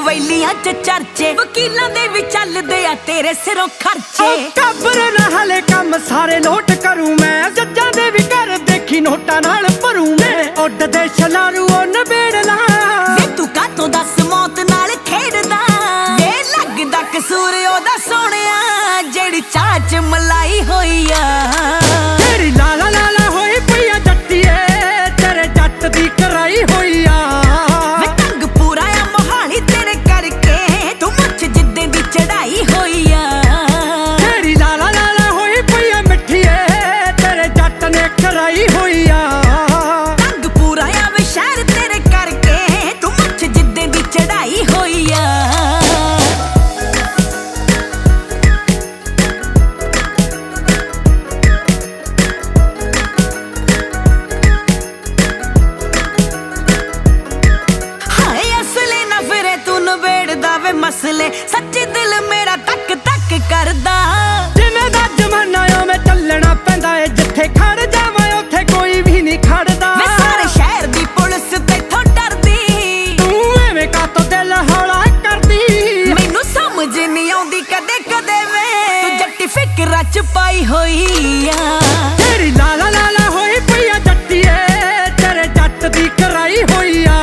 ਵੈਲੀਆਂ ਚ ਚਰਚੇ, ਵਕੀਲਾਂ ਦੇ ਵੀ ਚੱਲਦੇ ਆ ਤੇਰੇ ਸਿਰੋਂ ਖਰਚੇ। ਕਬਰ ਨਾ ਹਲੇ ਕੰਮ ਸਾਰੇ ਨੋਟ ਕਰੂੰ ਮੈਂ, ਜੱਜਾਂ ਦੇ ਵੀ ਘਰ ਦੇਖੀ ਨੋਟਾਂ ਨਾਲ ਭਰੂ ਮੈਂ। ਉੱਡਦੇ ਛਲਾਰੂ ਉਹ ਨਵੇੜਲਾ ਵੇ ਤੂੰ ਕਾਤੋਂ ਦੱਸ ਮੌਤ ਨਾਲ ਖੇਡਦਾ, ਵੇ ਲੱਗਦਾ ਕਸੂਰ ਉਹਦਾ ਸੋਹਣਿਆ ਜਿਹੜੀ ਚਾਹ ਚ ਮਲਾਈ ਹੋਈ ਆ। ਤੇਰੀ ਲਾਲਾ ਲਾਲਾ ਹੋਈ ਪਈ ਆ ਜੱਟੀਏ, ਤੇਰੇ ਜੱਟ ਦੀ ਕਰਾਈ ਹੋਈ ਆ। ਵੇ ਤੰਗ ਪੂਰਾ ਆ ਮੋਹਾਲੀ ਤੇਰੇ ਕਰਕੇ, ਤੂੰ ਮੁੱਛ ਜਿੱਦੇ ਦੀ ਚੜਾਈ ਹੋਈ ਆ। ਤੇਰੀ ਲਾਲਾ ਲਾਲਾ ਹੋਈ ਪਈ ਆ ਮਿੱਠੀਏ, ਤੇਰੇ ਜੱਟ ਨੇ ਕਰਾਈ ਹੋਈ ਆ। ਤੰਗ ਪੂਰਾ ਆ ਵੇ ਸ਼ਹਿਰ ਤੇਰੇ ਕਰਕੇ, ਤੂੰ ਮੁੱਛ ਜਿੱਦੇ ਦੀ ਚੜਾਈ ਹੋਈ ਆ। ਮਸਲੇ ਸੱਚੇ ਦਿਲ ਮੇਰਾ ਤੱਕ ਤੱਕ ਕਰਦਾ, ਜਿਵੇਂ ਦਾ ਜ਼ਮਾਨਾ ਉਵੇਂ ਚੱਲਣਾ ਪੈਂਦਾ ਏ, ਜਿੱਥੇ ਖੜ ਜਾਵਾਂ ਉੱਥੇ ਕੋਈ ਵੀ ਨਹੀਂ ਖੜਦਾ। ਵੇ ਸਾਰੇ ਸ਼ਹਿਰ ਦੀ ਪੁਲਿਸ ਤੇਥੋਂ ਡਰਦੀ, ਤੂੰ ਐਵੇਂ ਕਾਤੋਂ ਦਿਲ ਹੌਲਾ ਕਰਦੀ। ਮੈਨੂੰ ਸਮਝ ਨਹੀਂ ਆਉਂਦੀ ਕਦੇ ਕਦੇ ਵੇ ਤੂੰ ਜੱਟੀ ਫਿਕਰਾਂ ਚ ਪਾਈ ਹੋਈ ਆ। ਤੇਰੀ ਲਾਲਾ ਲਾਲਾ ਹੋਈ ਪਈ ਆ ਜੱਟੀਏ, ਤੇਰੇ ਜੱਟ ਦੀ ਕਰਾਈ ਹੋਈ ਆ।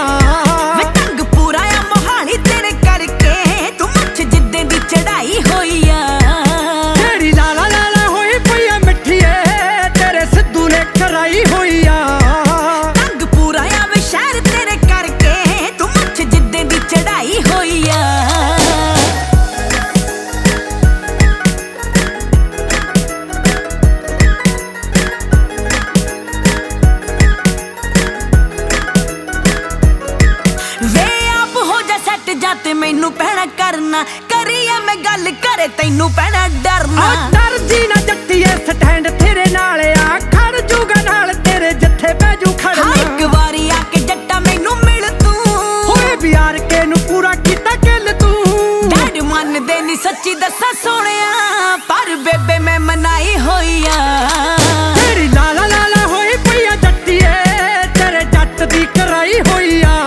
ਤੇ ਮੈਨੂੰ ਪੈਣਾ ਕਰਨਾ, ਕਰੀਏ ਮੈਂ ਗੱਲ ਕਰੇ ਤੈਨੂੰ ਪੈਣਾ ਡਰਨਾ। ਡਰ ਜੀ ਨਾ ਜੱਟੀਏ ਸਟੈਂਡ ਤੇਰੇ ਨਾਲ ਆ, ਖੜ ਜੂਗਾ ਨਾਲ ਤੇਰੇ ਜਿੱਥੇ ਬਹਿ ਜੂ ਖੜਨਾ। ਇੱਕ ਵਾਰੀ ਆ ਕੇ ਜੱਟਾ ਮੈਨੂੰ ਮਿਲ ਤੂੰ, ਹੋਏ ਵਿਆਰ ਕੇ ਨੂੰ ਪੂਰਾ ਕੀਤਾ ਕਿਲ ਤੂੰ। ਡੈਡ ਮੰਨਦੇ ਨੀ ਸੱਚੀ ਦੱਸਾਂ ਸੋਹਣਿਆ, ਪਰ ਬੇਬੇ ਮੈਂ ਮਨਾਈ ਹੋਈ ਆ। ਤੇਰੀ ਲਾਲਾ ਲਾਲਾ ਹੋਈ ਪਈ ਆ ਜੱਟੀਏ, ਤੇਰੇ ਜੱਟ ਦੀ ਕਰਾਈ ਹੋਈ ਆ।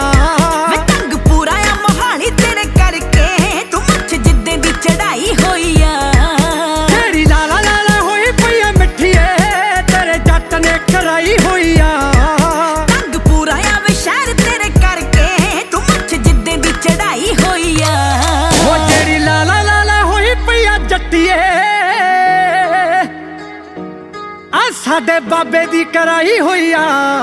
ਸਾਡੇ ਬਾਬੇ ਦੀ ਕਰਾਈ ਹੋਈ ਆ।